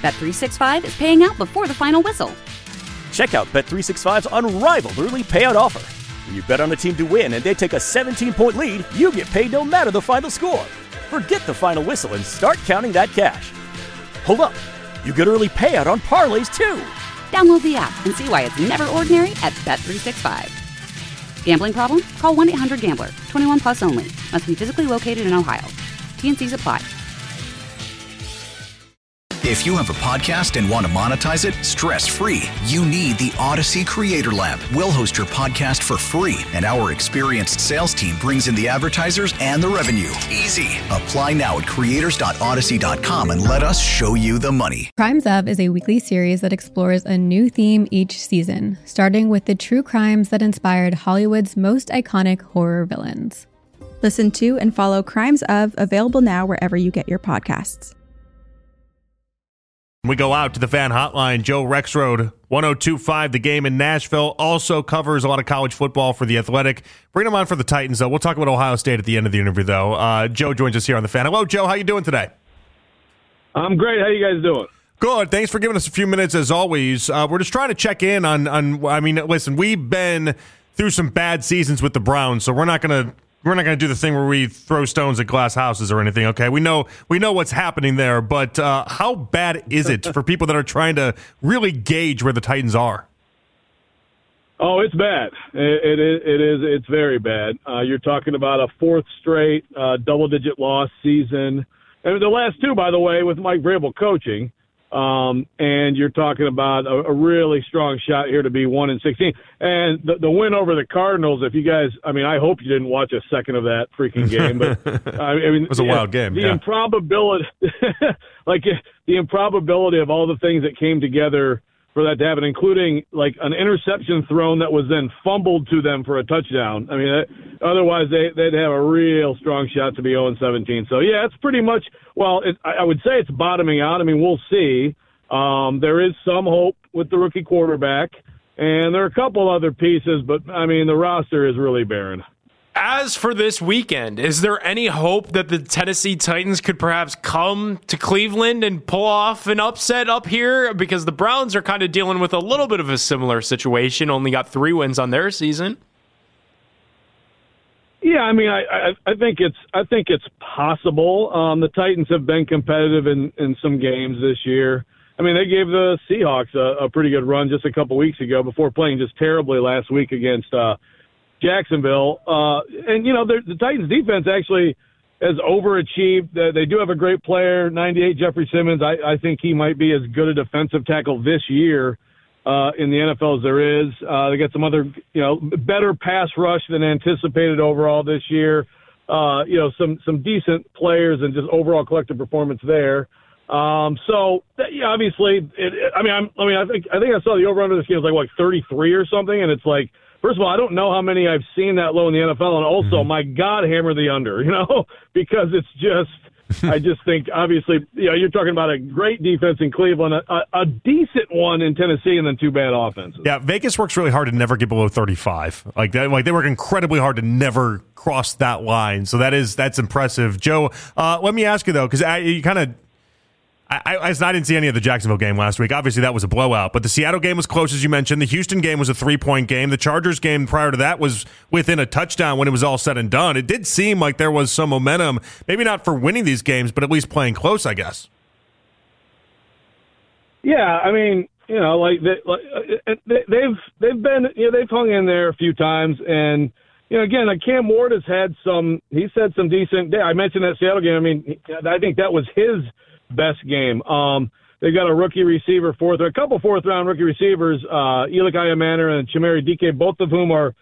Bet365 is paying out before the final whistle. Check out Bet365's unrivaled early payout offer. When you bet on a team to win and they take a 17-point lead, you get paid no matter the final score. Forget the final whistle and start counting that cash. Hold up. You get early payout on parlays, too. Download the app and see why it's never ordinary at Bet365. Gambling problem? Call 1-800-GAMBLER. 21 plus only. Must be physically located in Ohio. T&Cs apply. If you have a podcast and want to monetize it stress-free, you need the Odyssey Creator Lab. We'll host your podcast for free, and our experienced sales team brings in the advertisers and the revenue. Easy. Apply now at creators.odyssey.com and let us show you the money. Crimes Of is a weekly series that explores a new theme each season, starting with the true crimes that inspired Hollywood's most iconic horror villains. Listen to and follow Crimes Of, available now wherever you get your podcasts. We go out to the fan hotline. Joe Rexrode, 102.5 The Game in Nashville, also covers a lot of college football for The Athletic. Bring him on for the Titans, though. We'll talk about Ohio State at the end of the interview, though. Joe joins us here on the fan. Hello, Joe. How you doing today? I'm great. How you guys doing? Good. Thanks for giving us a few minutes, as always. We're just trying to check in on. I mean, listen, we've been through some bad seasons with the Browns, so we're not going to do the thing where we throw stones at glass houses or anything, okay? We know what's happening there, but how bad is it for people that are trying to really gauge where the Titans are? Oh, it's bad. It is. It's very bad. You're talking about a fourth straight double-digit loss season. And the last two, by the way, with Mike Vrabel coaching. And you're talking about a really strong shot here to be 1-16. And the win over the Cardinals, if you guys, I mean, I hope you didn't watch a second of that freaking game, but I mean, it was a wild game. The improbability, the improbability of all the things that came together for that to happen, including like an interception thrown that was then fumbled to them for a touchdown. I mean, otherwise they'd have a real strong shot to be 0-17. So yeah, it's pretty much, I would say it's bottoming out. I mean, we'll see. There is some hope with the rookie quarterback, and there are a couple other pieces, but I mean, the roster is really barren. As for this weekend, is there any hope that the Tennessee Titans could perhaps come to Cleveland and pull off an upset up here? Because the Browns are kind of dealing with a little bit of a similar situation, only got 3 wins on their season. Yeah, I mean, I think it's possible. The Titans have been competitive in some games this year. I mean, they gave the Seahawks a pretty good run just a couple weeks ago before playing just terribly last week against Jacksonville. And, you know, the Titans defense actually has overachieved. They do have a great player, 98 Jeffrey Simmons. I think he might be as good a defensive tackle this year in the NFL as there is. They got some other, better pass rush than anticipated overall this year. Some decent players and just overall collective performance there. Obviously, I think I saw the over-under this game was like 33 or something, and it's like, first of all, I don't know how many I've seen that low in the NFL, and also, my God, hammer the under, because it's just, I just think, obviously, you're talking about a great defense in Cleveland, a decent one in Tennessee, and then 2 bad offenses. Yeah, Vegas works really hard to never get below 35. Like they work incredibly hard to never cross that line. So that's impressive. Joe, let me ask you though, because I didn't see any of the Jacksonville game last week. Obviously, that was a blowout. But the Seattle game was close, as you mentioned. The Houston game was a 3-point game. The Chargers game prior to that was within a touchdown when it was all said and done. It did seem like there was some momentum, maybe not for winning these games, but at least playing close, I guess. Yeah, I mean, they've hung in there a few times, and again, Cam Ward has had some decent. I mentioned that Seattle game. I mean, I think that was his best game. They got a rookie receiver, a couple fourth-round rookie receivers, Elik Ayamana and Chimere Dike, both of whom are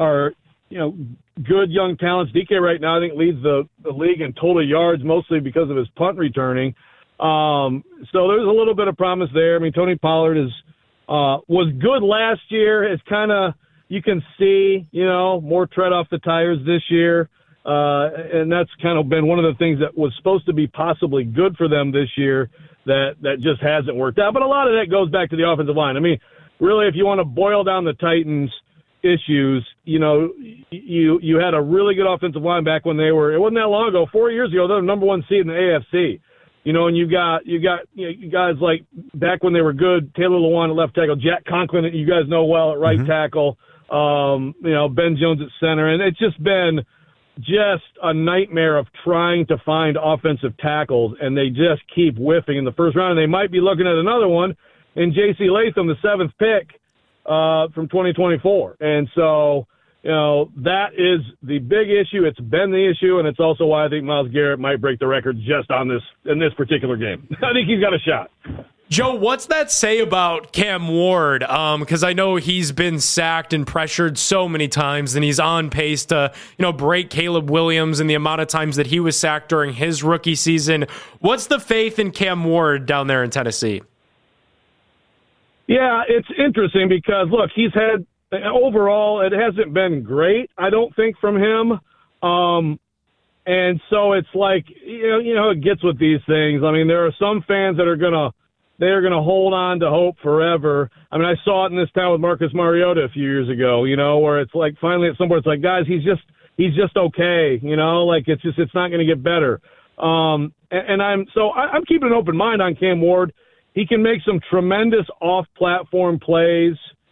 good young talents. Dike right now, I think, leads the league in total yards, mostly because of his punt returning. So there's a little bit of promise there. I mean, Tony Pollard was good last year. It's kind of, you can see, more tread off the tires this year. And that's kind of been one of the things that was supposed to be possibly good for them this year that just hasn't worked out. But a lot of that goes back to the offensive line. I mean, really, if you want to boil down the Titans' issues, you had a really good offensive line back when it wasn't that long ago, 4 years ago, they were the number 1 seed in the AFC. And you got guys like back when they were good, Taylor Lewan at left tackle, Jack Conklin, that you guys know well at right tackle, Ben Jones at center. And it's just been a nightmare of trying to find offensive tackles, and they just keep whiffing in the first round. And they might be looking at another one in J.C. Latham, the 7th pick from 2024. And so, that is the big issue. It's been the issue, and it's also why I think Myles Garrett might break the record just in this particular game. I think he's got a shot. Joe, what's that say about Cam Ward? Because I know he's been sacked and pressured so many times, and he's on pace to, break Caleb Williams and the amount of times that he was sacked during his rookie season. What's the faith in Cam Ward down there in Tennessee? Yeah, it's interesting because, look, he's had overall, it hasn't been great, I don't think, from him. And so it's like, it gets with these things. I mean, there are some fans that are going to hold on to hope forever. I mean, I saw it in this town with Marcus Mariota a few years ago, where it's like finally at some point it's like, guys, he's just okay, it's not going to get better. I'm keeping an open mind on Cam Ward. He can make some tremendous off-platform plays.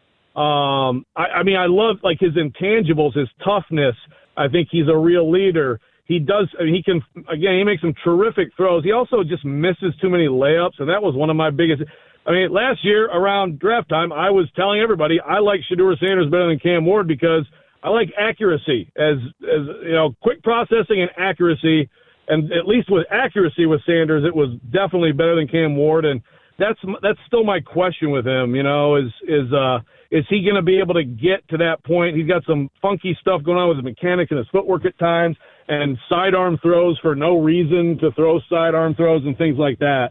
I love his intangibles, his toughness. I think he's a real leader. He makes some terrific throws. He also just misses too many layups, and that was one of my biggest. Last year around draft time, I was telling everybody I like Shedeur Sanders better than Cam Ward because I like accuracy, as quick processing and accuracy. And at least with accuracy with Sanders, it was definitely better than Cam Ward. And that's still my question with him. Is he going to be able to get to that point? He's got some funky stuff going on with his mechanics and his footwork at times, and sidearm throws for no reason to throw sidearm throws and things like that.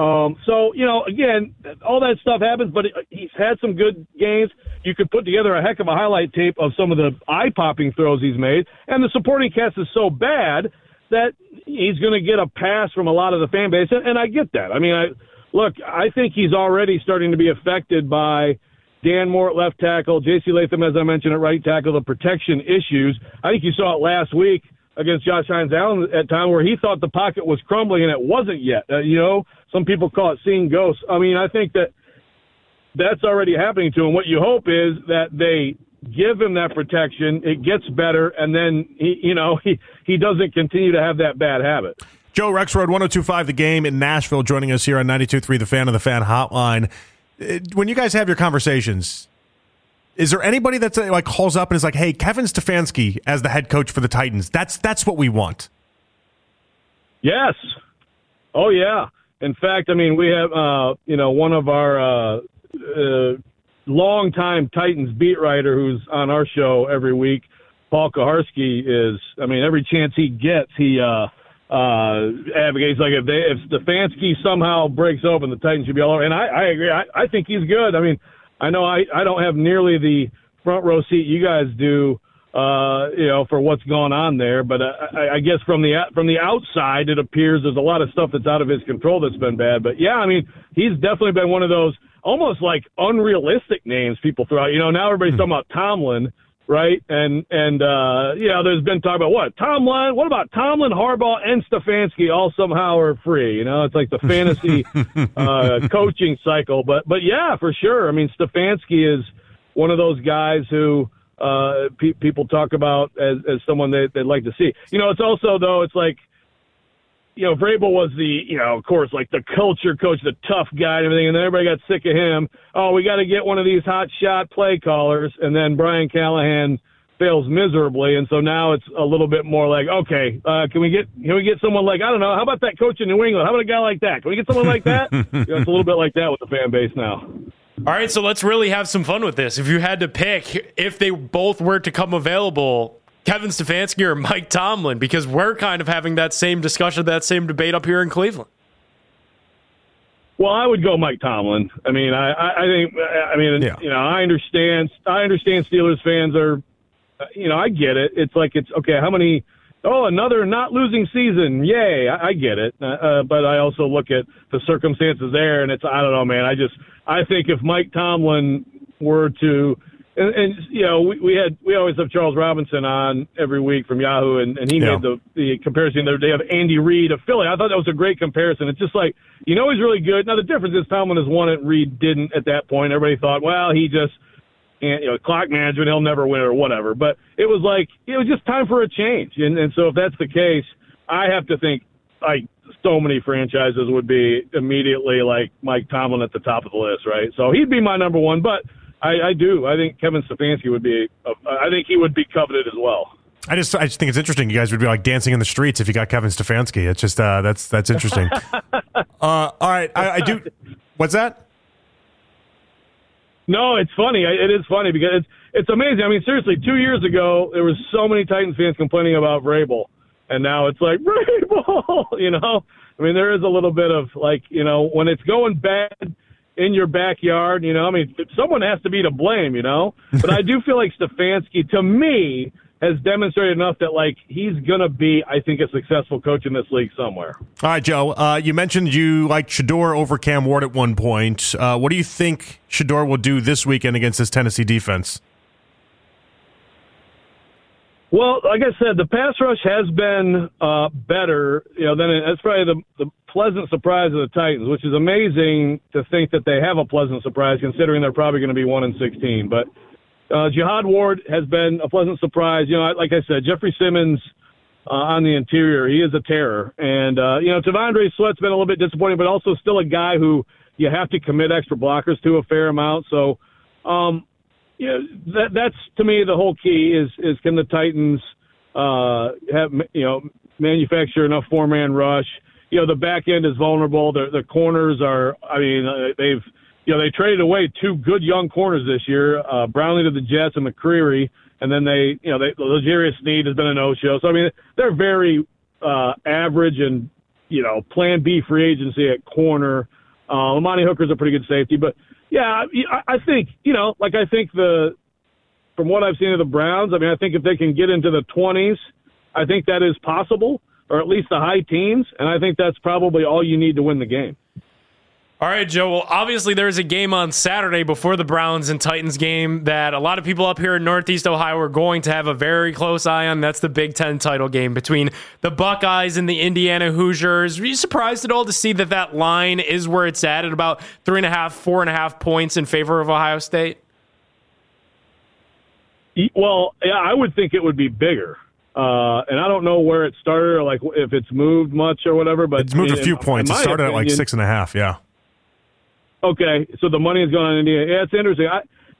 Again, all that stuff happens, but he's had some good games. You could put together a heck of a highlight tape of some of the eye-popping throws he's made, and the supporting cast is so bad that he's going to get a pass from a lot of the fan base, and I get that. I think he's already starting to be affected by Dan Moore at left tackle, J.C. Latham, as I mentioned, at right tackle, the protection issues. I think you saw it last week against Josh Hines-Allen at time where he thought the pocket was crumbling, and it wasn't yet. Some people call it seeing ghosts. I think that's already happening to him. What you hope is that they give him that protection, it gets better, and then he doesn't continue to have that bad habit. Joe Rexrode, 102.5 The Game in Nashville, joining us here on 92.3 The Fan of the Fan Hotline. When you guys have your conversations, is there anybody that's calls up and is like, hey, Kevin Stefanski as the head coach for the Titans, that's what we want? Yes. Oh, yeah. In fact, we have, one of our longtime Titans beat writer who's on our show every week, Paul Kaharski, is, every chance he gets, he advocates if Stefanski somehow breaks open, the Titans should be all over. And I agree. I think he's good. I know I don't have nearly the front row seat you guys do, for what's going on there. But I guess from the outside, it appears there's a lot of stuff that's out of his control that's been bad. But yeah, he's definitely been one of those almost unrealistic names people throw out. Now everybody's talking about Tomlin. Right, and there's been talk about what about Tomlin, Harbaugh, and Stefanski all somehow are free? It's like the fantasy coaching cycle. But yeah, for sure. Stefanski is one of those guys who people talk about as someone they'd like to see. It's also though it's like. Vrabel was of course, the culture coach, the tough guy and everything, and then everybody got sick of him. Oh, we got to get one of these hot shot play callers, and then Brian Callahan fails miserably, and so now it's a little bit more like, okay, can we get someone like, I don't know, how about that coach in New England? How about a guy like that? Can we get someone like that? It's a little bit like that with the fan base now. All right, so let's really have some fun with this. If you had to pick, if they both were to come available, Kevin Stefanski or Mike Tomlin, because we're kind of having that same discussion, that same debate up here in Cleveland. Well, I would go Mike Tomlin. I understand Steelers fans are, I get it. It's okay. How many? Oh, another not losing season. Yay. I get it. But I also look at the circumstances there, and I don't know, man. I think if Mike Tomlin were to And you know, we always have Charles Robinson on every week from Yahoo, and he made the comparison the other day of Andy Reid of Philly. I thought that was a great comparison. It's just like, you know, he's really good. Now the difference is Tomlin has won it, Reid didn't at that point. Everybody thought, well, he just, you know, clock management, he'll never win or whatever. But it was like, it was just time for a change. And so if that's the case, I have to think like so many franchises would be immediately like Mike Tomlin at the top of the list, right? So he'd be my number one, but I do. I think Kevin Stefanski would be. I think he would be coveted as well. I just think it's interesting. You guys would be like dancing in the streets if you got Kevin Stefanski. It's just that's interesting. All right, I do. What's that? No, it's funny. It is funny because it's amazing. I mean, seriously, 2 years ago there was so many Titans fans complaining about Vrabel, and now it's like Vrabel. You know, I mean, there is a little bit of like, you know, when it's going bad in your backyard, you know, I mean, someone has to be to blame, you know. But I do feel like Stefanski, to me, has demonstrated enough that, like, he's going to be, I think, a successful coach in this league somewhere. All right, Joe, you mentioned you liked Shedeur over Cam Ward at one point. What do you think Shedeur will do this weekend against this Tennessee defense? Well, like I said, the pass rush has been better. You know, that's probably the pleasant surprise of the Titans, which is amazing to think that they have a pleasant surprise, considering they're probably going to be 1-16. But Jihad Ward has been a pleasant surprise. You know, like I said, Jeffrey Simmons on the interior, he is a terror. And you know, T'Vondre Sweat's been a little bit disappointing, but also still a guy who you have to commit extra blockers to a fair amount. So. Yeah, that's to me the whole key is can the Titans have, you know, manufacture enough 4-man rush? You know, the back end is vulnerable. The corners are. I mean, they traded away 2 good young corners this year, Brownlee to the Jets and McCreary, and then L'Jarius Sneed has been a no-show. So I mean, they're very average and, you know, Plan B free agency at corner. Amani Hooker's a pretty good safety, but. Yeah, I think, you know, like I think from what I've seen of the Browns, I mean, I think if they can get into the 20s, I think that is possible, or at least the high teens, and I think that's probably all you need to win the game. All right, Joe. Well, obviously there's a game on Saturday before the Browns and Titans game that a lot of people up here in Northeast Ohio are going to have a very close eye on. That's the Big Ten title game between the Buckeyes and the Indiana Hoosiers. Were you surprised at all to see that line is where it's at about 3.5, 4.5 points in favor of Ohio State? Well, yeah, I would think it would be bigger. And I don't know where it started or like if it's moved much or whatever. But it's moved a few points. It started at like 6.5, yeah. Okay, so the money is going on Indiana. Yeah, it's interesting.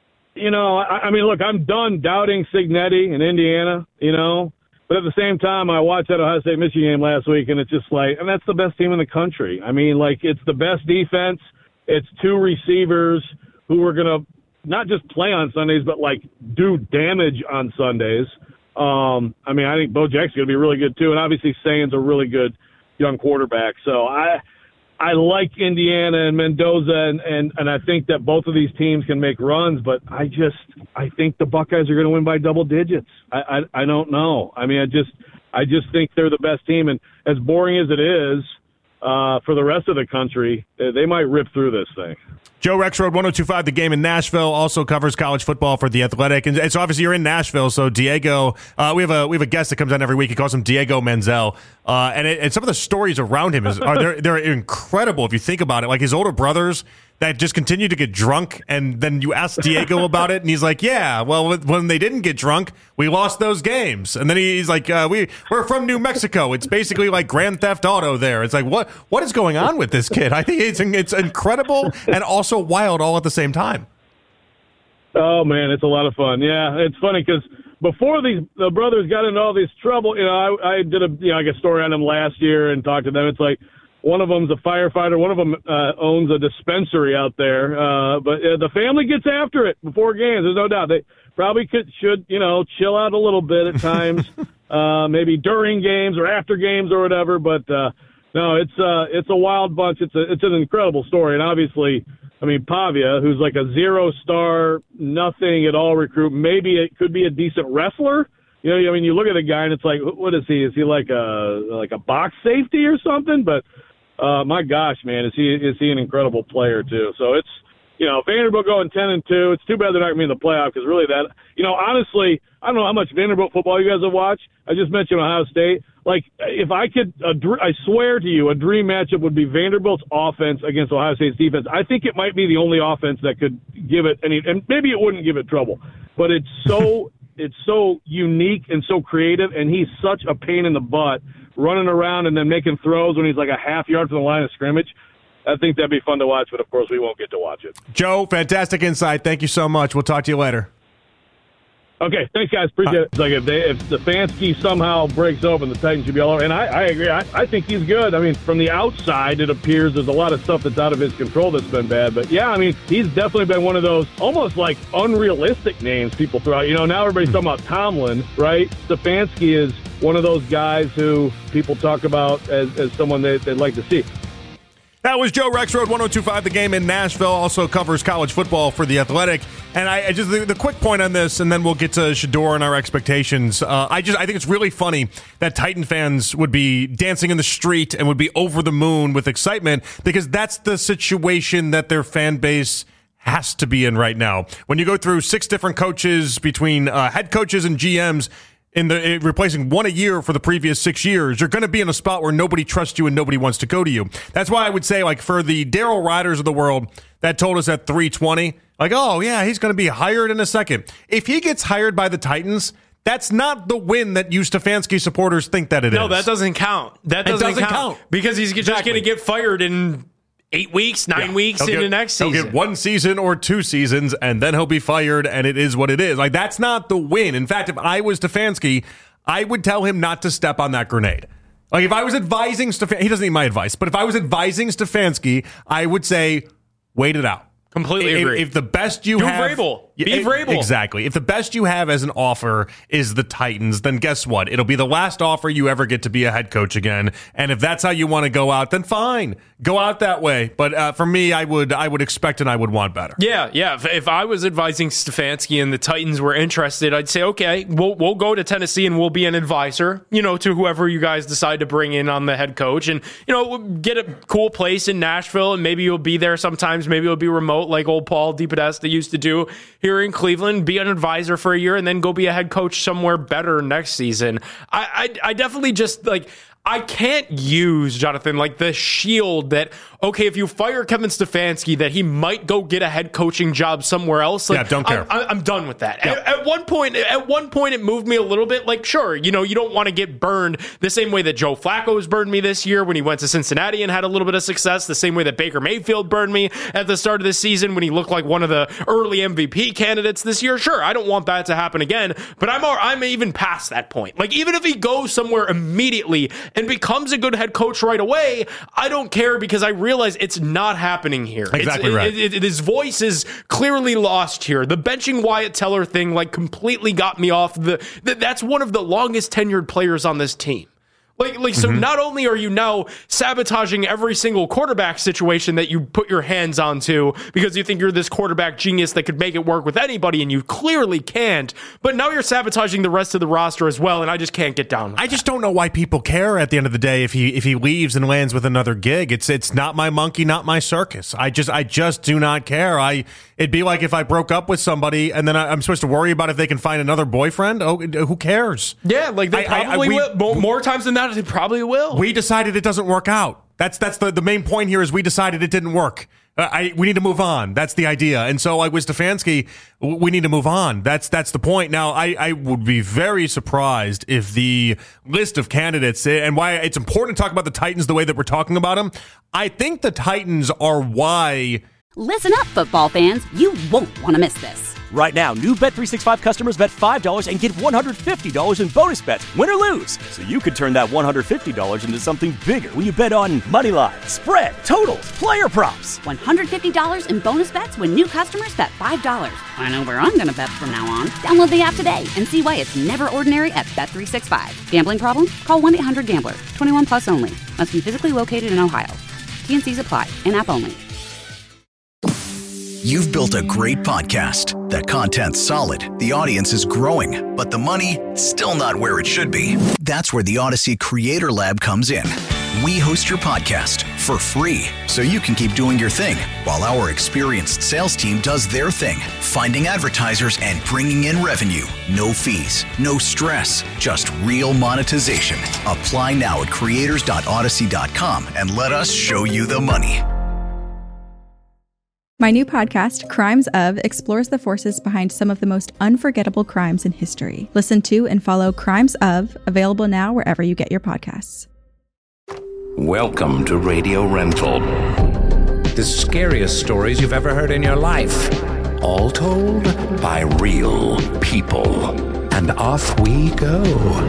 I mean, look, I'm done doubting Cignetti in Indiana, you know. But at the same time, I watched that Ohio State-Michigan game last week, and it's just like, and that's the best team in the country. I mean, like, it's the best defense. It's 2 receivers who are going to not just play on Sundays, but, like, do damage on Sundays. I mean, I think Bo Jackson's going to be really good, too. And obviously, Sain's a really good young quarterback. So I like Indiana and Mendoza, and I think that both of these teams can make runs, but I think the Buckeyes are going to win by double digits. I don't know. I mean, I just think they're the best team, and as boring as it is for the rest of the country, they might rip through this thing. Joe Rexrode, 102.5 The Game in Nashville, also covers college football for The Athletic. And so obviously you're in Nashville, so Diego, we have a guest that comes on every week. He calls him Diego Menzel. And some of the stories around him they're incredible if you think about it. Like his older brothers that just continue to get drunk, and then you ask Diego about it, and he's like, yeah, well, when they didn't get drunk, we lost those games. And then he's like, we're from New Mexico. It's basically like Grand Theft Auto there. It's like, what is going on with this kid? I think it's incredible and also wild all at the same time. Oh, man, it's a lot of fun. Yeah, it's funny because before the brothers got into all this trouble, you know, I did a story on them last year and talked to them. It's like, one of them's a firefighter. One of them owns a dispensary out there. But the family gets after it before games. There's no doubt. They probably should, you know, chill out a little bit at times, maybe during games or after games or whatever. But no, it's a wild bunch. It's an incredible story. And obviously, I mean, Pavia, who's like a 0-star, nothing at all recruit. Maybe it could be a decent wrestler. You know, I mean, you look at the guy and it's like, what is he? Is he like a box safety or something? But my gosh, man, is he an incredible player too? So Vanderbilt going 10-2. It's too bad they're not going to be in the playoff because really that, honestly, I don't know how much Vanderbilt football you guys have watched. I just mentioned Ohio State. Like, if I could, I swear to you, a dream matchup would be Vanderbilt's offense against Ohio State's defense. I think it might be the only offense that could give it any, and maybe it wouldn't give it trouble, but it's so it's so unique and so creative, and he's such a pain in the butt running around and then making throws when he's like a half yard from the line of scrimmage. I think that'd be fun to watch, but of course we won't get to watch it. Joe, fantastic insight. Thank you so much. We'll talk to you later. Okay, thanks, guys. Appreciate it. It's like if Stefanski somehow breaks open, the Titans should be all over. And I agree. I think he's good. I mean, from the outside, it appears there's a lot of stuff that's out of his control that's been bad. But, yeah, I mean, he's definitely been one of those almost like unrealistic names people throw out. Now everybody's talking about Tomlin, right? Stefanski is one of those guys who people talk about as someone they'd like to see. That was Joe Rexrode, 102.5 The Game in Nashville. Also covers college football for The Athletic. And I just the quick point on this, and then we'll get to Shedeur and our expectations. I think it's really funny that Titan fans would be dancing in the street and would be over the moon with excitement because that's the situation that their fan base has to be in right now. When you go through 6 different coaches between head coaches and GMs, replacing one a year for the previous 6 years, you're going to be in a spot where nobody trusts you and nobody wants to go to you. That's why I would say, like, for the Daryl Riders of the world that told us at 320, like, oh, yeah, he's going to be hired in a second. If he gets hired by the Titans, that's not the win that you Stefanski supporters think that it is. No, that doesn't count. That doesn't count. Because he's just going to get fired in 8 weeks, 9 weeks into next season. He'll get 1 season or 2 seasons, and then he'll be fired, and it is what it is. Like, that's not the win. In fact, if I was Stefanski, I would tell him not to step on that grenade. Like, if I was advising Stefanski, he doesn't need my advice, but if I was advising Stefanski, I would say, wait it out. Completely agree. If the best you have... Be Vrabel. Exactly. If the best you have as an offer is the Titans, then guess what? It'll be the last offer you ever get to be a head coach again. And if that's how you want to go out, then fine. Go out that way. But for me, I would expect and I would want better. Yeah. If I was advising Stefanski and the Titans were interested, I'd say, okay, we'll go to Tennessee and we'll be an advisor, to whoever you guys decide to bring in on the head coach. And, get a cool place in Nashville, and maybe you'll be there sometimes. Maybe it'll be remote like old Paul DePodesta used to do here in Cleveland, be an advisor for a year, and then go be a head coach somewhere better next season. I definitely just, I can't use, Jonathan, the shield that, okay, if you fire Kevin Stefanski, that he might go get a head coaching job somewhere else. Don't care. I'm done with that. Yep. At one point, it moved me a little bit. Sure, you don't want to get burned the same way that Joe Flacco's burned me this year when he went to Cincinnati and had a little bit of success, the same way that Baker Mayfield burned me at the start of the season when he looked like one of the early MVP candidates this year. Sure, I don't want that to happen again, but I'm even past that point. Even if he goes somewhere immediately and becomes a good head coach right away, I don't care because I realize it's not happening here. Exactly right. His voice is clearly lost here. The benching Wyatt Teller thing completely got me off. That's one of the longest tenured players on this team. So not only are you now sabotaging every single quarterback situation that you put your hands onto because you think you're this quarterback genius that could make it work with anybody, and you clearly can't, but now you're sabotaging the rest of the roster as well, and I just can't get down with I just don't know why people care at the end of the day if he leaves and lands with another gig. It's not my monkey, not my circus. I just do not care. It'd be like if I broke up with somebody and then I'm supposed to worry about if they can find another boyfriend. Oh, who cares? Yeah, they probably will. More times than not, they probably will. We decided it doesn't work out. That's the main point here is we decided it didn't work. We need to move on. That's the idea. And so with Stefanski, we need to move on. That's the point. Now, I would be very surprised if the list of candidates, and why it's important to talk about the Titans the way that we're talking about them, I think the Titans are why... Listen up, football fans. You won't want to miss this. Right now, new Bet365 customers bet $5 and get $150 in bonus bets, win or lose. So you could turn that $150 into something bigger when you bet on money line, spread, totals, player props. $150 in bonus bets when new customers bet $5. I know where I'm going to bet from now on. Download the app today and see why it's never ordinary at Bet365. Gambling problem? Call 1-800-GAMBLER. 21 plus only. Must be physically located in Ohio. TNCs apply. In-app only. You've built a great podcast. The content's solid, the audience is growing, but the money, still not where it should be. That's where the Odyssey Creator Lab comes in. We host your podcast for free so you can keep doing your thing while our experienced sales team does their thing, finding advertisers and bringing in revenue. No fees, no stress, just real monetization. Apply now at creators.odyssey.com and let us show you the money. My new podcast, Crimes Of, explores the forces behind some of the most unforgettable crimes in history. Listen to and follow Crimes Of, available now wherever you get your podcasts. Welcome to Radio Rental. The scariest stories you've ever heard in your life. All told by real people. And off we go.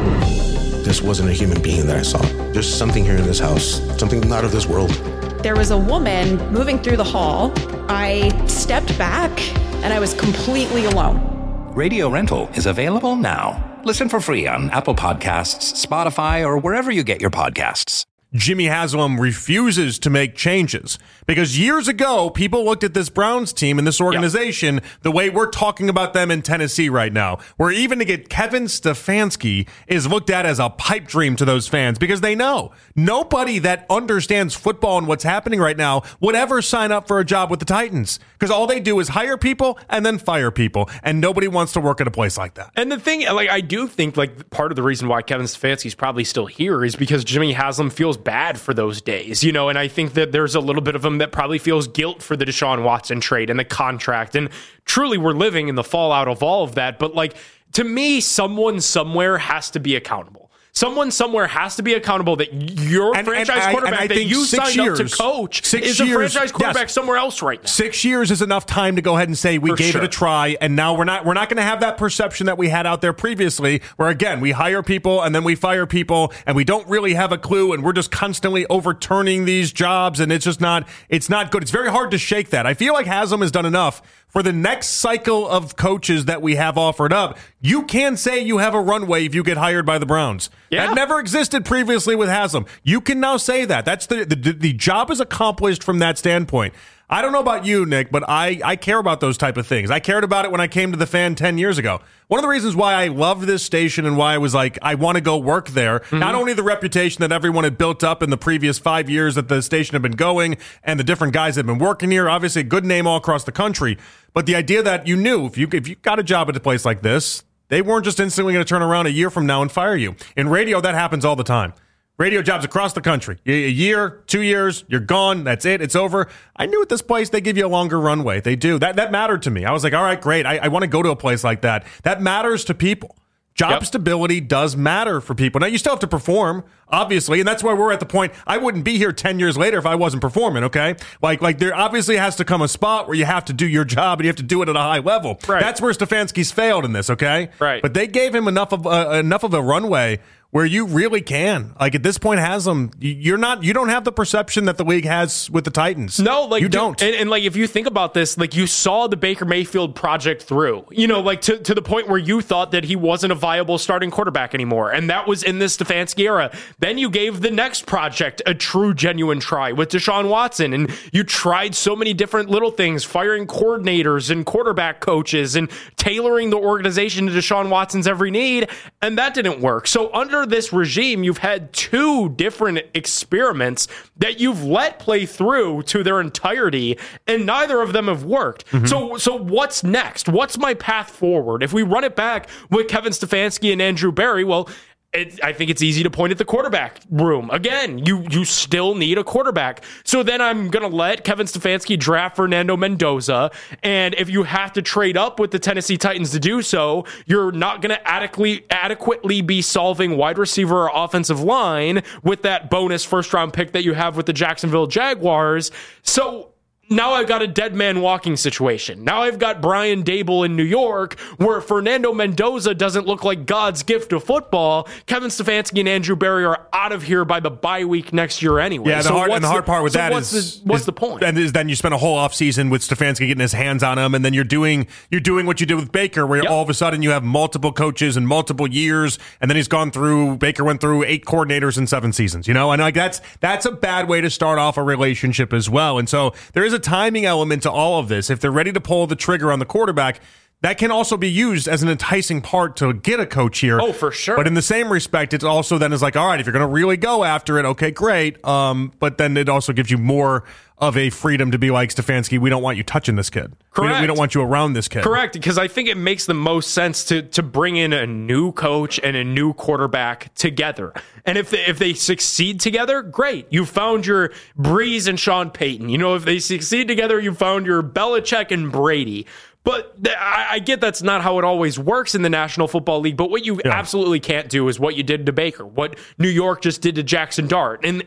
This wasn't a human being that I saw. There's something here in this house, something not of this world. There was a woman moving through the hall. I stepped back and I was completely alone. Radio Rental is available now. Listen for free on Apple Podcasts, Spotify, or wherever you get your podcasts. Jimmy Haslam refuses to make changes because years ago, people looked at this Browns team and this organization the way we're talking about them in Tennessee right now, where even to get Kevin Stefanski is looked at as a pipe dream to those fans because they know nobody that understands football and what's happening right now would ever sign up for a job with the Titans because all they do is hire people and then fire people, and nobody wants to work at a place like that. And the thing, I do think part of the reason why Kevin Stefanski's probably still here is because Jimmy Haslam feels bad for those days, and I think that there's a little bit of him that probably feels guilt for the Deshaun Watson trade and the contract, and truly we're living in the fallout of all of that. But to me, someone somewhere has to be accountable. Someone somewhere has to be accountable that your franchise quarterback that you signed up to coach is a franchise quarterback somewhere else right now. 6 years is enough time to go ahead and say we gave it a try, and now we're not going to have that perception that we had out there previously, where again we hire people and then we fire people, and we don't really have a clue, and we're just constantly overturning these jobs, and it's not good. It's very hard to shake that. I feel like Haslam has done enough. For the next cycle of coaches that we have offered up, you can say you have a runway if you get hired by the Browns. Yeah. That never existed previously with Haslam. You can now say that. That's the job is accomplished from that standpoint. I don't know about you, Nick, but I care about those type of things. I cared about it when I came to the Fan 10 years ago. One of the reasons why I love this station and why I was like, I want to go work there, not only the reputation that everyone had built up in the previous 5 years that the station had been going and the different guys that had been working here, obviously a good name all across the country, but the idea that you knew if you got a job at a place like this, they weren't just instantly going to turn around a year from now and fire you. In radio, that happens all the time. Radio jobs across the country. A year, 2 years, you're gone. That's it. It's over. I knew at this place they give you a longer runway. They do. That mattered to me. I was like, all right, great. I want to go to a place like that. That matters to people. Job stability does matter for people. Now, you still have to perform, obviously, and that's why we're at the point. I wouldn't be here 10 years later if I wasn't performing, okay? Like there obviously has to come a spot where you have to do your job and you have to do it at a high level. Right. That's where Stefanski's failed in this, okay? Right. But they gave him enough of a runway where you really can. Like at this point, Haslam, you don't have the perception that the league has with the Titans. No, you don't. And if you think about this, you saw the Baker Mayfield project through, to the point where you thought that he wasn't a viable starting quarterback anymore. And that was in this Stefanski era. Then you gave the next project a true, genuine try with Deshaun Watson. And you tried so many different little things, firing coordinators and quarterback coaches and tailoring the organization to Deshaun Watson's every need. And that didn't work. So under this regime, you've had two different experiments that you've let play through to their entirety, and neither of them have worked. So what's next? What's my path forward? If we run it back with Kevin Stefanski and Andrew Berry, well, I think it's easy to point at the quarterback room. Again, you still need a quarterback. So then I'm going to let Kevin Stefanski draft Fernando Mendoza. And if you have to trade up with the Tennessee Titans to do so, you're not going to adequately be solving wide receiver or offensive line with that bonus first-round pick that you have with the Jacksonville Jaguars. So now I've got a dead man walking situation. Now I've got Brian Daboll in New York, where Fernando Mendoza doesn't look like God's gift to football. Kevin Stefanski and Andrew Berry are out of here by the bye week next year anyway. Yeah, the hard part with that is what's the point? And is then you spend a whole offseason with Stefanski getting his hands on him, and then you're doing what you did with Baker, where all of a sudden you have multiple coaches and multiple years, and then Baker went through 8 coordinators in 7 seasons. And that's a bad way to start off a relationship as well. And so there is a timing element to all of this. If they're ready to pull the trigger on the quarterback, that can also be used as an enticing part to get a coach here. Oh, for sure. But in the same respect, it also then is like, all right, if you're going to really go after it, okay, great. But then it also gives you more of a freedom to be like, Stefanski, we don't want you touching this kid. Correct. We don't want you around this kid. Correct, because I think it makes the most sense to bring in a new coach and a new quarterback together. And if they succeed together, great. You found your Breeze and Sean Payton. If they succeed together, you found your Belichick and Brady. But I get that's not how it always works in the National Football League. But what you absolutely can't do is what you did to Baker, what New York just did to Jackson Dart. And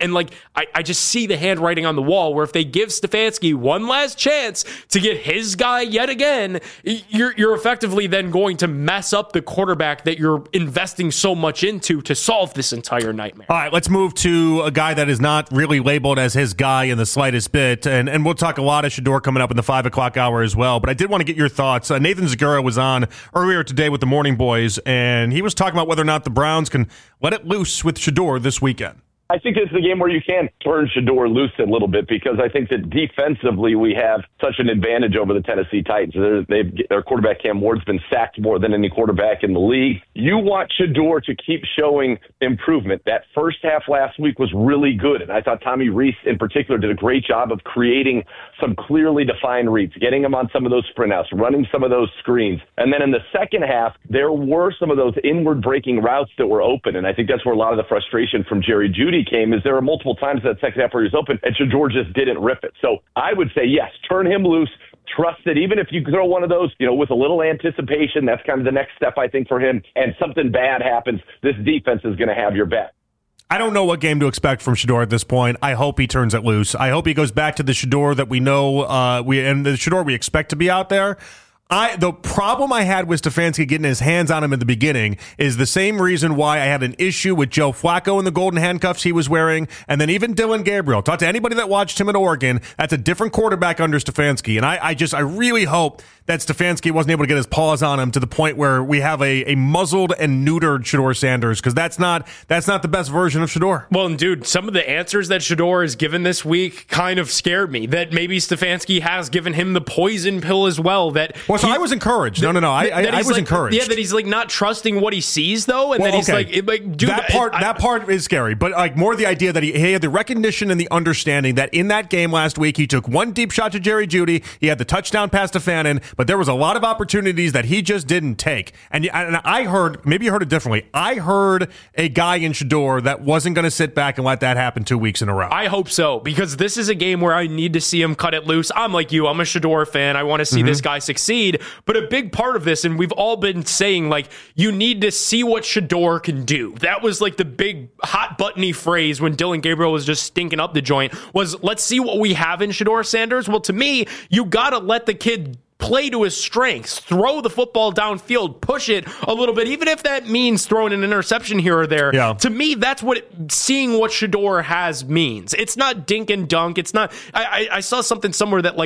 I just see the handwriting on the wall where if they give Stefanski one last chance to get his guy yet again, you're effectively then going to mess up the quarterback that you're investing so much into to solve this entire nightmare. All right, let's move to a guy that is not really labeled as his guy in the slightest bit. And we'll talk a lot of Shedeur coming up in the 5 o'clock hour as well. But I did want to get your thoughts. Nathan Zegura was on earlier today with the Morning Boys, and he was talking about whether or not the Browns can let it loose with Shedeur this weekend. I think it's a game where you can turn Shedeur loose a little bit because I think that defensively we have such an advantage over the Tennessee Titans. Their quarterback Cam Ward's been sacked more than any quarterback in the league. You want Shedeur to keep showing improvement. That first half last week was really good, and I thought Tommy Rees in particular did a great job of creating some clearly defined reads, getting him on some of those sprint outs, running some of those screens. And then in the second half, there were some of those inward breaking routes that were open, and I think that's where a lot of the frustration from Jerry Jeudy came, is there are multiple times that second half where he was open and Shedeur just didn't rip it. So I would say, yes, turn him loose. Trust that even if you throw one of those, with a little anticipation, that's kind of the next step, I think, for him, and something bad happens, this defense is going to have your back. I don't know what game to expect from Shedeur at this point. I hope he turns it loose. I hope he goes back to the Shedeur that we know, and the Shedeur we expect to be out there. The problem I had with Stefanski getting his hands on him in the beginning is the same reason why I had an issue with Joe Flacco and the golden handcuffs he was wearing, and then even Dylan Gabriel. Talk to anybody that watched him at Oregon. That's a different quarterback under Stefanski, and I really hope that Stefanski wasn't able to get his paws on him to the point where we have a muzzled and neutered Shedeur Sanders, because that's not the best version of Shedeur. Well, and dude, some of the answers that Shedeur has given this week kind of scared me. That maybe Stefanski has given him the poison pill as well. So I was encouraged. No. I was encouraged. Yeah, that he's not trusting what he sees though, and he's dude, that part is scary. But more the idea that he had the recognition and the understanding that in that game last week he took one deep shot to Jerry Jeudy, he had the touchdown pass to Fannin, but there was a lot of opportunities that he just didn't take. And I heard, maybe you heard it differently, I heard a guy in Shedeur that wasn't going to sit back and let that happen 2 weeks in a row. I hope so, because this is a game where I need to see him cut it loose. I'm like you. I'm a Shedeur fan. I want to see this guy succeed. But a big part of this, and we've all been saying, you need to see what Shedeur can do. That was the big hot buttony phrase when Dylan Gabriel was just stinking up the joint, was let's see what we have in Shedeur Sanders. Well, to me, you got to let the kid play to his strengths, throw the football downfield, push it a little bit, even if that means throwing an interception here or there. Yeah. To me, that's what seeing what Shedeur has means. It's not dink and dunk. It's not. I saw something somewhere that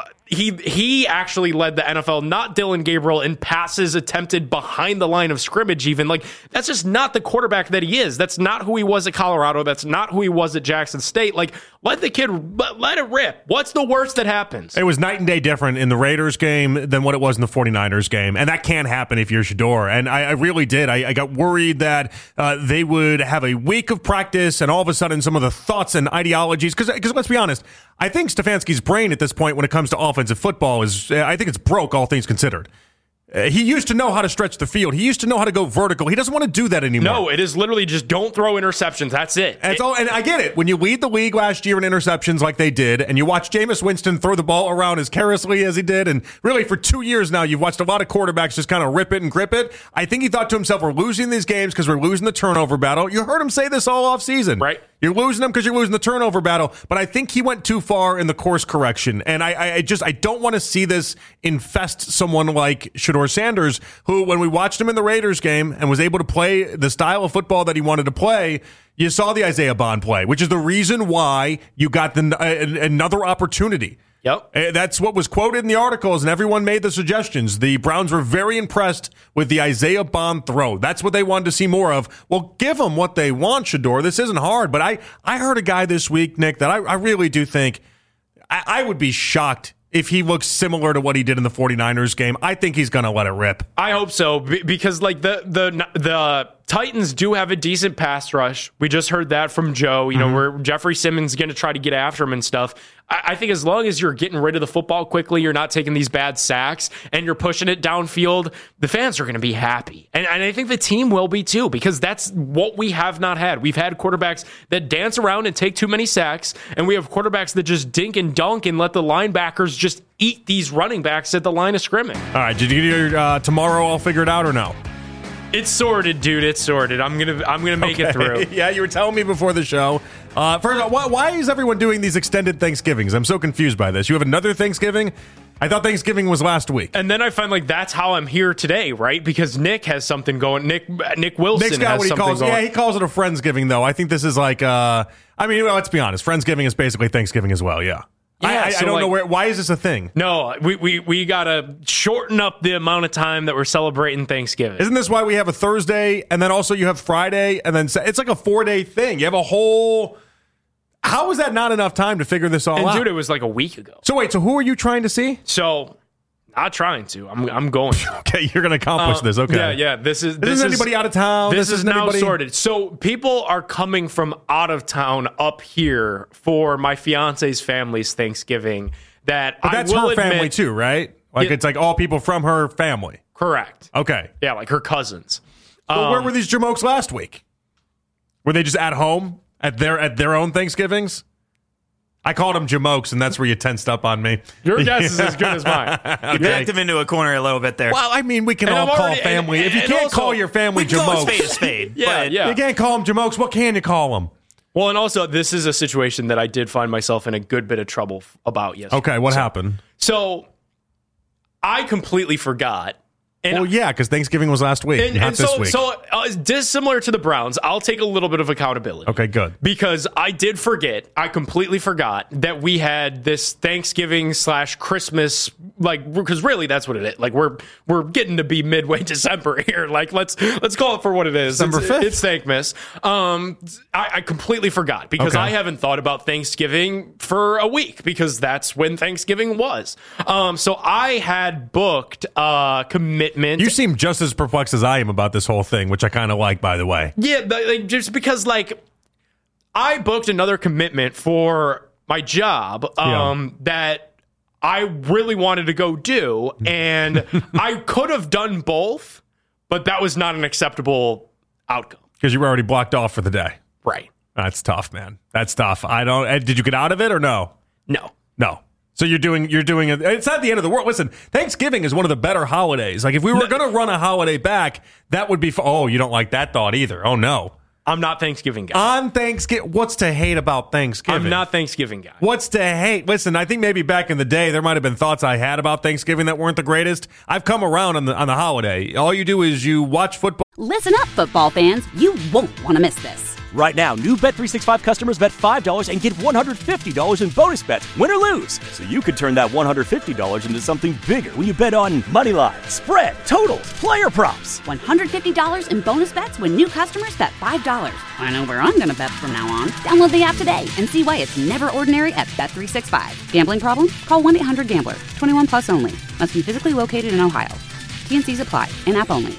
he actually led the NFL, not Dylan Gabriel, in passes attempted behind the line of scrimmage. Even that's just not the quarterback that he is. That's not who he was at Colorado. That's not who he was at Jackson State. Let the kid let it rip. What's the worst that happens? It was night and day different in the Raiders game than what it was in the 49ers game. And that can't happen if you're Shedeur. And I really did. I got worried that they would have a week of practice and all of a sudden some of the thoughts and ideologies, because let's be honest, I think Stefanski's brain at this point when it comes to offensive football is, I think it's broke, all things considered. He used to know how to stretch the field. He used to know how to go vertical. He doesn't want to do that anymore. No, it is literally just don't throw interceptions. That's it. That's all. And I get it. When you lead the league last year in interceptions like they did, and you watch Jameis Winston throw the ball around as carelessly as he did, and really for 2 years now, you've watched a lot of quarterbacks just kind of rip it and grip it. I think he thought to himself, we're losing these games because we're losing the turnover battle. You heard him say this all offseason. Right. You're losing them because you're losing the turnover battle. But I think he went too far in the course correction. And I don't want to see this infest someone like Shedeur Sanders, who, when we watched him in the Raiders game and was able to play the style of football that he wanted to play, you saw the Isaiah Bond play, which is the reason why you got another opportunity. Yep. That's what was quoted in the articles, and everyone made the suggestions. The Browns were very impressed with the Isaiah Bond throw. That's what they wanted to see more of. Well, give them what they want, Shedeur. This isn't hard, but I heard a guy this week, Nick, that I really do think I would be shocked if he looks similar to what he did in the 49ers game. I think he's going to let it rip. I hope so, because like the Titans do have a decent pass rush. We just heard that from Joe, where Jeffrey Simmons is going to try to get after him and stuff. I think as long as you're getting rid of the football quickly, you're not taking these bad sacks, and you're pushing it downfield, the fans are going to be happy. And I think the team will be too, because that's what we have not had. We've had quarterbacks that dance around and take too many sacks, and we have quarterbacks that just dink and dunk and let the linebackers just eat these running backs at the line of scrimmage. All right, did you get your tomorrow all figured out or no? It's sorted, dude. It's sorted. I'm gonna make it through. Yeah, you were telling me before the show. First of all, why is everyone doing these extended Thanksgivings? I'm so confused by this. You have another Thanksgiving? I thought Thanksgiving was last week. And then I find like that's how I'm here today, right? Because Nick has something going. Nick Wilson Nick's got has what he something calls, going. Yeah, he calls it a Friendsgiving, though. I think this is like, let's be honest. Friendsgiving is basically Thanksgiving as well, yeah. I don't know why is this a thing? No, we gotta shorten up the amount of time that we're celebrating Thanksgiving. Isn't this why we have a Thursday and then also you have Friday and then it's like a 4-day thing? You have a whole. How is that not enough time to figure this all out? Dude, it was like a week ago. So wait, who are you trying to see? So. Not trying to. I'm going. Okay, you're going to accomplish this. Okay. Yeah. This is anybody out of town. This is now sorted. So people are coming from out of town up here for my fiance's family's Thanksgiving. But that's her family too, right? Like it's like all people from her family. Correct. Okay. Yeah, like her cousins. Well, where were these jamokes last week? Were they just at home at their own Thanksgivings? I called them jamokes, and that's where you tensed up on me. Your guess is as good as mine. You backed him into a corner a little bit there. Well, I mean, we can all call family. If you can't call your family jamokes. Spade is spade. Yeah. You can't call them jamokes. What can you call them? Well, and also, this is a situation that I did find myself in a good bit of trouble about yesterday. Okay, what happened? So, I completely forgot. Because Thanksgiving was last week, not this week. So, dissimilar to the Browns, I'll take a little bit of accountability. Okay, good. Because I did forget, I completely forgot that we had this Thanksgiving/Christmas, because really that's what it is. Like, we're getting to be midway December here. Like, let's call it for what it is. December 5th. It's Thankmas. I completely forgot because I haven't thought about Thanksgiving for a week because that's when Thanksgiving was. So I had booked a commitment. You seem just as perplexed as I am about this whole thing, which I kind of like, by the way. Yeah, just because, I booked another commitment for my job that I really wanted to go do, and I could have done both, but that was not an acceptable outcome. Because you were already blocked off for the day. Right. That's tough, man. That's tough. Did you get out of it or no? No. So you're doing it. It's not the end of the world. Listen, Thanksgiving is one of the better holidays. Like if we were going to run a holiday back, that would be. Oh, you don't like that thought either. Oh no, I'm not Thanksgiving guy. On Thanksgiving, what's to hate about Thanksgiving? I'm not Thanksgiving guy. What's to hate? Listen, I think maybe back in the day there might have been thoughts I had about Thanksgiving that weren't the greatest. I've come around on the holiday. All you do is you watch football. Listen up, football fans. You won't want to miss this. Right now, new Bet365 customers bet $5 and get $150 in bonus bets, win or lose. So you could turn that $150 into something bigger when you bet on money line, spread, totals, player props. $150 in bonus bets when new customers bet $5. I know where I'm going to bet from now on. Download the app today and see why it's never ordinary at Bet365. Gambling problem? Call 1-800-GAMBLER. 21 plus only. Must be physically located in Ohio. T&Cs apply. In-app only.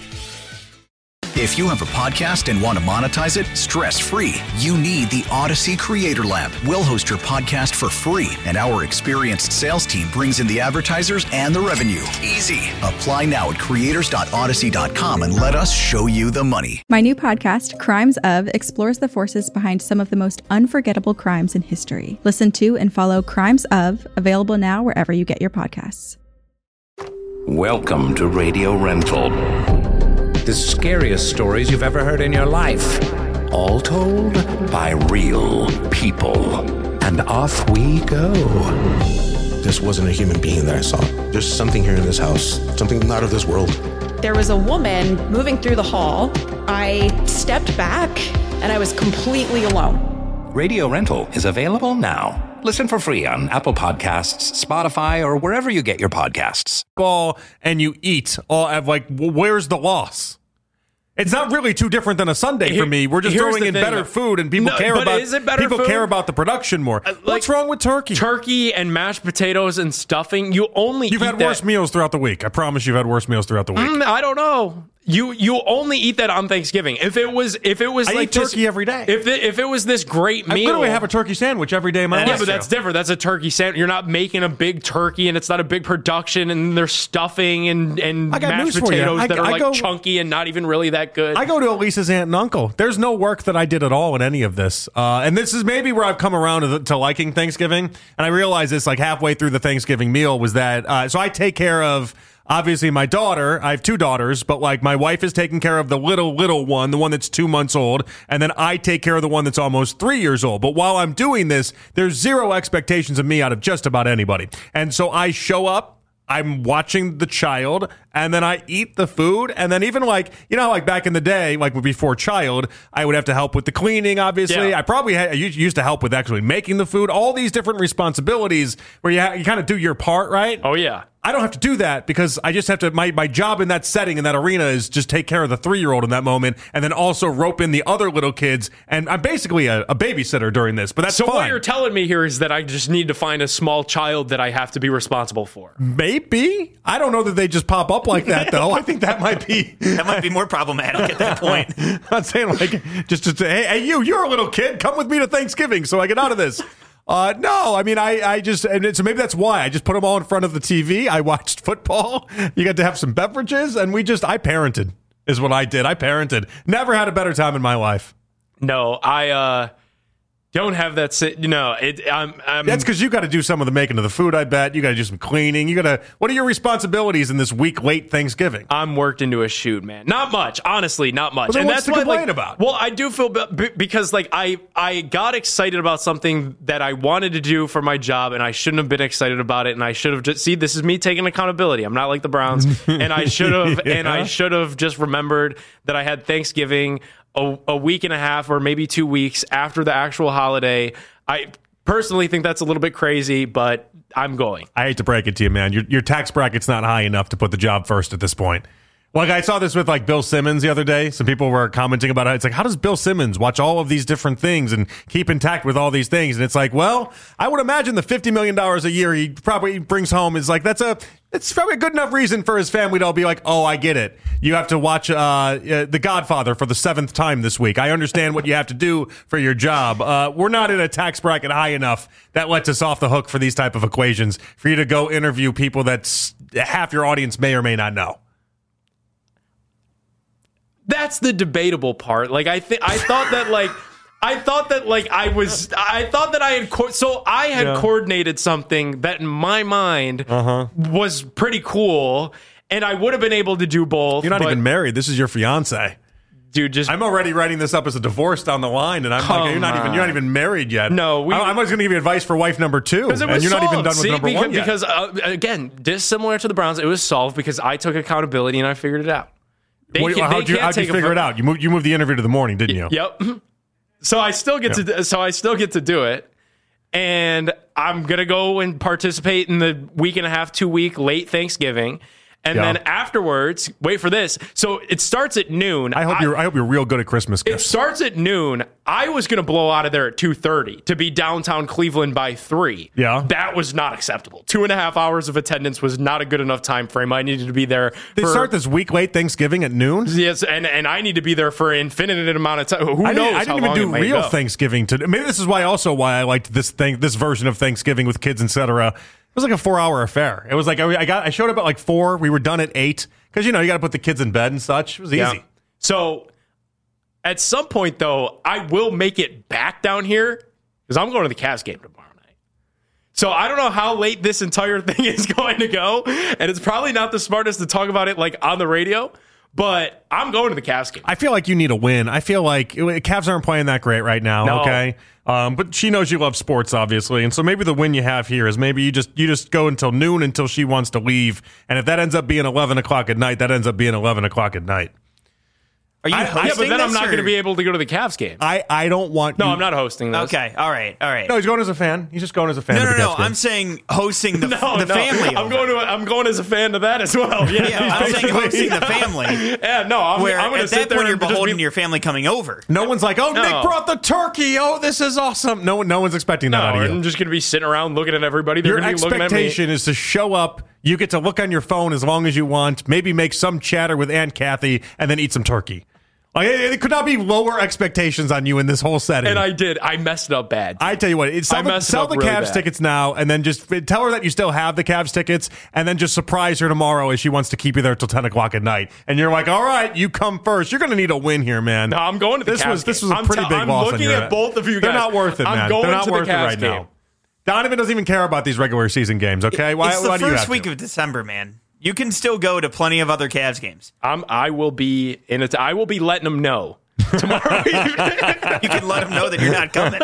If you have a podcast and want to monetize it stress-free, you need the Odyssey Creator Lab. We'll host your podcast for free, and our experienced sales team brings in the advertisers and the revenue. Easy. Apply now at creators.odyssey.com and let us show you the money. My new podcast, Crimes Of, explores the forces behind some of the most unforgettable crimes in history. Listen to and follow Crimes Of, available now wherever you get your podcasts. Welcome to Radio Rental. The scariest stories you've ever heard in your life. All told by real people. And off we go. This wasn't a human being that I saw. There's something here in this house, something not of this world. There was a woman moving through the hall. I stepped back and I was completely alone. Radio Rental is available now. Listen for free on Apple Podcasts, Spotify, or wherever you get your podcasts. And you eat. Where's the loss? It's not really too different than a Sunday for me. We're just throwing in better food, and people care about the production more. What's wrong with turkey? Turkey and mashed potatoes and stuffing. You've had worse meals throughout the week. I promise you've had worse meals throughout the week. I don't know. You only eat that on Thanksgiving. If it was I like eat turkey every day. If it was this great meal, I literally have a turkey sandwich every day of my life. Yeah, but that's different. That's a turkey sandwich. You're not making a big turkey, and it's not a big production, and there's stuffing and mashed potatoes that are chunky and not even really that good. I go to Elisa's aunt and uncle. There's no work that I did at all in any of this, and this is maybe where I've come around to liking Thanksgiving. And I realized this like halfway through the Thanksgiving meal was that so I take care of. Obviously, my daughter, I have 2 daughters, but like my wife is taking care of the little one, the one that's 2 months old, and then I take care of the one that's almost 3 years old. But while I'm doing this, there's zero expectations of me out of just about anybody. And so I show up. I'm watching the child, and then I eat the food, and then even like, like back in the day, like before child, I would have to help with the cleaning, obviously. Yeah. I used to help with actually making the food, all these different responsibilities where you kind of do your part, right? Oh, yeah. I don't have to do that because I just have to, my job in that setting, in that arena is just take care of the 3-year-old in that moment and then also rope in the other little kids. And I'm basically a babysitter during this, but that's fine. So what you're telling me here is that I just need to find a small child that I have to be responsible for. Maybe. I don't know that they just pop up like that, though. I think that might be more problematic at that point. I'm saying like, just to say, hey, you're a little kid. Come with me to Thanksgiving so I get out of this. No, I mean, I just, and so maybe that's why I just put them all in front of the TV. I watched football. You got to have some beverages, and I parented is what I did. I parented. Never had a better time in my life. No, I don't have that. That's because you got to do some of the making of the food. I bet you got to do some cleaning. What are your responsibilities in this week late Thanksgiving? I'm worked into a shoot, man. Not much, honestly, not much. Well, then and what's that's to complain about? Well, I do feel because like I got excited about something that I wanted to do for my job, and I shouldn't have been excited about it, and I should have just this is me taking accountability. I'm not like the Browns, and I should have just remembered that I had Thanksgiving a week and a half or maybe 2 weeks after the actual holiday. I personally think that's a little bit crazy, but I'm going. I hate to break it to you, man. Your tax bracket's not high enough to put the job first at this point. Like I saw this with like Bill Simmons the other day. Some people were commenting about it. It's like, how does Bill Simmons watch all of these different things and keep intact with all these things? And it's like, well, I would imagine the $50 million a year he probably brings home is like, it's probably a good enough reason for his family to all be like, oh, I get it. You have to watch The Godfather for the 7th time this week. I understand what you have to do for your job. We're not in a tax bracket high enough that lets us off the hook for these type of equations for you to go interview people that half your audience may or may not know. That's the debatable part. Like I thought that I had coordinated something that in my mind was pretty cool, and I would have been able to do both. You're not even married. This is your fiance. Dude, I'm already writing this up as a divorce down the line, and I'm like, you're not even married yet. No, I'm just going to give you advice for wife number 2, and you're not even done with number 1 yet. Because again, dissimilar to the Browns, it was solved because I took accountability and I figured it out. How'd you figure it out? You moved the interview to the morning, didn't you? Yep. So I still get to do it, and I'm gonna go and participate in the week and a half, 2 week late Thanksgiving. And then afterwards, wait for this. So it starts at noon. I hope you're real good at Christmas gifts. It starts at noon. I was going to blow out of there at 2:30 to be downtown Cleveland by 3. Yeah. That was not acceptable. 2.5 hours of attendance was not a good enough time frame. I needed to be there. They start this week late Thanksgiving at noon? Yes, and I need to be there for an infinite amount of time. Who knows? I didn't even do real Thanksgiving. Maybe this is why I liked this version of Thanksgiving with kids, etc. It was like a 4-hour affair. It was like I showed up at like 4. We were done at 8 because you got to put the kids in bed and such. It was easy. Yeah. So at some point though, I will make it back down here because I'm going to the Cavs game tomorrow night. So I don't know how late this entire thing is going to go, and it's probably not the smartest to talk about it like on the radio. But I'm going to the Cavs game. I feel like you need a win. I feel like Cavs aren't playing that great right now. No. Okay. But she knows you love sports, obviously, and so maybe the win you have here is maybe you just go until noon until she wants to leave, and if that ends up being 11 o'clock at night, that ends up being 11 o'clock at night. Are you hosting Yeah, but then I'm not this, going to or- be able to go to the Cavs game. I don't want. No, you- I'm not hosting this. Okay, all right. No, he's going as a fan. He's just going as a fan. No, to no, the no. Cavs game. I'm saying hosting the No. family. I'm going as a fan to that as well. Yeah, Yeah, I'm saying hosting the family. Yeah, no, I'm Where going to at sit that there point you're and just beholden be- to your family coming over. No one's like, oh, No. Nick brought the turkey. Oh, this is awesome. No one's expecting that out of you. I'm just going to be sitting around looking at everybody. They're Your going to be looking at me. expectation is to show up. You get to look on your phone as long as you want. Maybe make some chatter with Aunt Kathy, and then eat some turkey. Like, it could not be lower expectations on you in this whole setting. And I did. I messed it up bad. I tell you what, sell the really Cavs bad. tickets now, and then just tell her that you still have the Cavs tickets, and then just surprise her tomorrow as she wants to keep you there till 10 o'clock at night. And you're like, all right, you come first. You're going to need a win here, man. No, I'm going to the Cavs This game. was a pretty big I'm loss. looking on your at both of you guys. They're not worth it, man. I'm going They're not to worth the it Cavs right game. now. Donovan doesn't even care about these regular season games, okay? Why It's the do you have first to? week of December, man. You can still go to plenty of other Cavs games. I will be I will be letting them know tomorrow. You can let them know that you're not coming.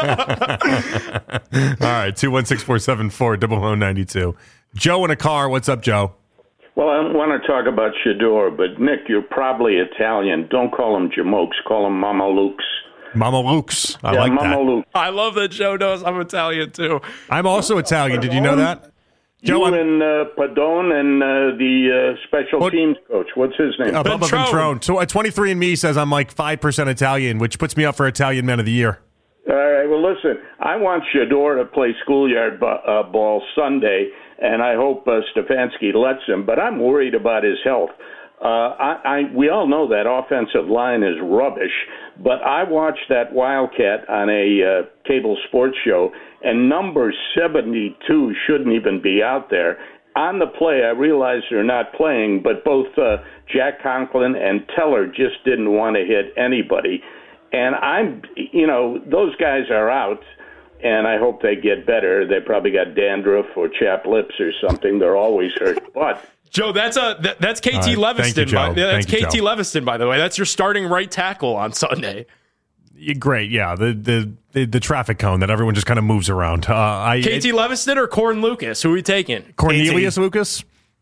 All right, 216-474-0092. Joe in a car. What's up, Joe? Well, I want to talk about Shador, but Nick, you're probably Italian. Don't call him Jamokes. Call him Mama Luke's. Mama Luke's. I Yeah, like Mama that. Luke. I love that Joe knows I'm Italian too. I'm also Italian. Did you know that? Joe, You and Padone and the special teams coach. What's his name? Bubba Ventrone. So 23andMe says I'm like 5% Italian, which puts me up for Italian Man of the Year. All right. Well, listen, I want Shador to play schoolyard ball Sunday, and I hope Stefanski lets him, but I'm worried about his health. We all know that offensive line is rubbish, but I watched that Wildcat on a cable sports show, and number 72 shouldn't even be out there. On the play, I realize they're not playing, but both Jack Conklin and Teller just didn't want to hit anybody. And those guys are out, and I hope they get better. They probably got dandruff or chapped lips or something. They're always hurt. But Joe, that's KT All right. Leviston. Thank you, Joe. That's Thank you, KT Joe. Leviston, by the way. That's your starting right tackle on Sunday. Great, yeah. The traffic cone that everyone just kind of moves around. KT Leviston or Corn Lucas? Who are we taking? Cornelius Lucas?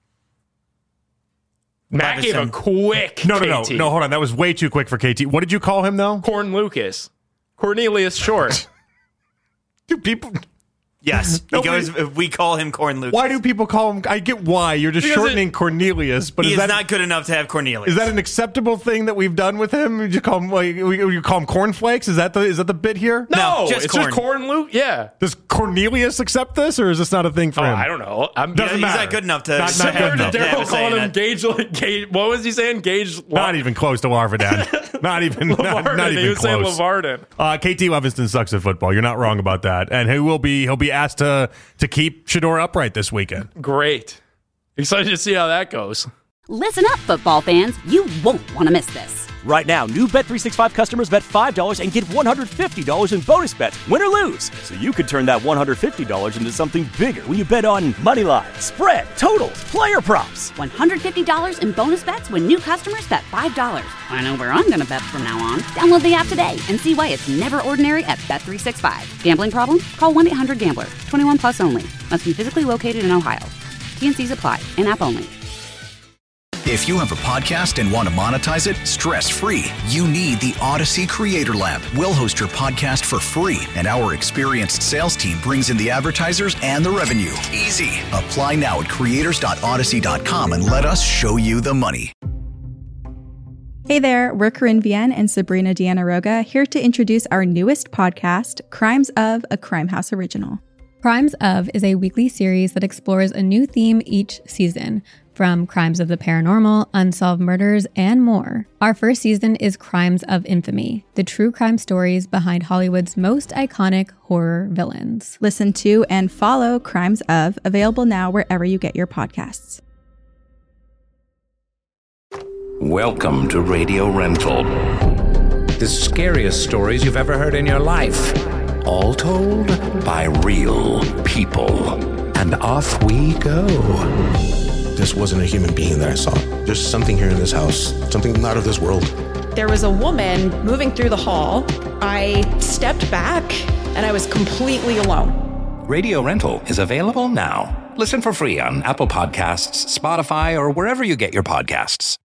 Matt gave a quick No, KT. no, hold on. That was way too quick for KT. What did you call him, though? Corn Lucas. Cornelius Short. Do people... Yes, we call him Corn Lucas. Why do people call him... I get why. You're just Because shortening Cornelius, but he is is that not good enough to have Cornelius. Is that an acceptable thing that we've done with him? You call him you call him cornflakes? Is that the bit here? No, it's just Corn Luke. Yeah. Does Cornelius accept this, or is this not a thing for him? I don't know. Doesn't he's matter. not good enough to. Not Similar good to enough. Daryl calling him Gage. What was he saying? Gage. Not even close to Larvidan. not even. Lavarden. Not even He was saying close. Lavarden. KT Levinston sucks at football. You're not wrong about that, and he'll be asked to keep Shador upright this weekend. Great. Excited to see how that goes. Listen up, football fans. You won't want to miss this. Right now, new Bet365 customers bet $5 and get $150 in bonus bets, win or lose. So you could turn that $150 into something bigger when you bet on moneyline, spread, totals, player props. $150 in bonus bets when new customers bet $5. I know where I'm going to bet from now on. Download the app today and see why it's never ordinary at Bet365. Gambling problem? Call 1-800-GAMBLER. 21 plus only. Must be physically located in Ohio. T&Cs apply. In-app only. If you have a podcast and want to monetize it stress-free, you need the Odyssey Creator Lab. We'll host your podcast for free, and our experienced sales team brings in the advertisers and the revenue. Easy. Apply now at creators.odyssey.com and let us show you the money. Hey there, we're Corinne Vienne and Sabrina Deanna Roga here to introduce our newest podcast, Crimes of, a Crime House original. Crimes of is a weekly series that explores a new theme each season, from crimes of the paranormal, unsolved murders, and more. Our first season is Crimes of Infamy, the true crime stories behind Hollywood's most iconic horror villains. Listen to and follow Crimes of, available now wherever you get your podcasts. Welcome to Radio Rental. The scariest stories you've ever heard in your life. All told by real people. And off we go. This wasn't a human being that I saw. There's something here in this house, something not of this world. There was a woman moving through the hall. I stepped back and I was completely alone. Radio Rental is available now. Listen for free on Apple Podcasts, Spotify, or wherever you get your podcasts.